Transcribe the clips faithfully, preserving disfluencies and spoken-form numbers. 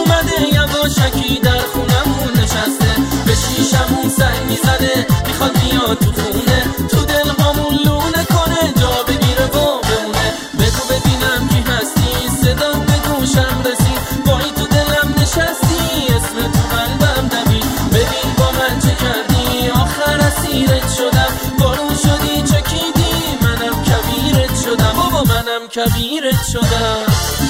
اومده یواشکی در خونمون نشسته، به شیشمون سنگ میزنه میخواد بیاد تو خونه، تو دل هامون لونه کنه جا بگیره و بمونه. بگو ببینم کی هستی، صدا به گوشم رسید، وای تو دلم نشستی، اسم تو قلبم دوید. ببین با من چه کردی، آخر اسیرت شدم، بارون شدی چکیدی، منم کبیرت شدم، بابا منم کبیرت شدم.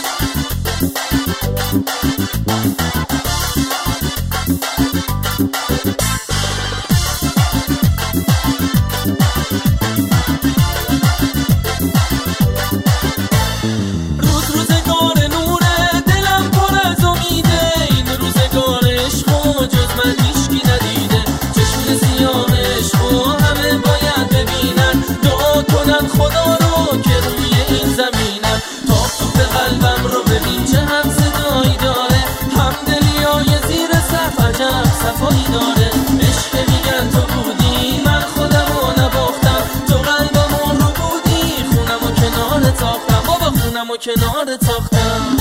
روز روزگار نوره دلم پر از امیده، این روزگار عشقو جز من هیچکی ندیده. چشم سیاه عشقو همه باید ببینن، دعا کنن خدا رو که روی این زمینم. تاب توپ قلبم رو ببین چه هم صدایی داره، هم دلیای زیر صف عجب صفایی داره. عشق میگن تو بودی من خودم رو نباختم، تو قلبمو رو بودی خونم و کنار تاختم، بابا خونم و کنار تاختم.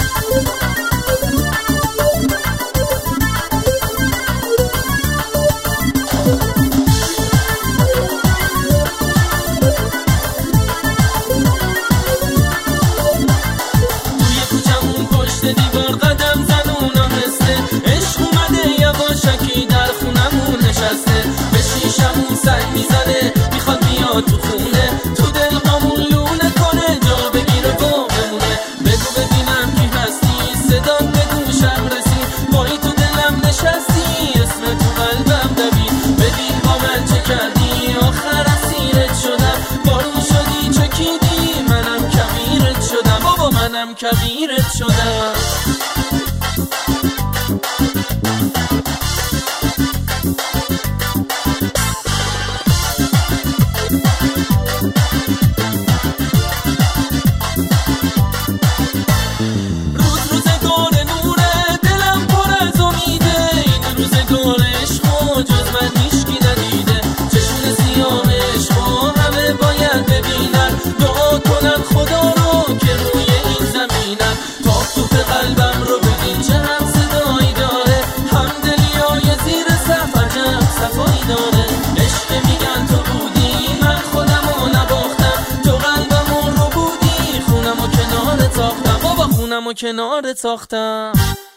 دیوار قدم زنونم هسته، عشق اومده یواشکی در خونمون نشسته، به شیشمون سنگ میزنه میخواد بیاد تو خونه، تو دل هامون لونه کنه جا بگیره و بمونه. بگو ببینم کی هستی، صدا به گوشم رسید، وای تو دلم نشستی، اسم تو قلبم دوید. ببین با من چه کردی، آخر اسیرت شدم، بارون شدی چکیدی، منم کبیرت شدم، بابا منم کبیرت شدم. روز روزگار نوره دلم پر از امیده، این روزگار عشقو جز من هیچکی ندیده. چشم سیاه عشقو همه باید ببینن، دعا کنن خدا رو که روی این زمینم. تاب توپ قلبم رو ببین چه هم صدایی داره، هم دلیای زیر صف عجب صفایی داره. عشق میگن تو بودی من خودم رو نباختم، تو قلبمو رو بودی خونم و کنار تاختم، بابا خونم و کنار تاختم.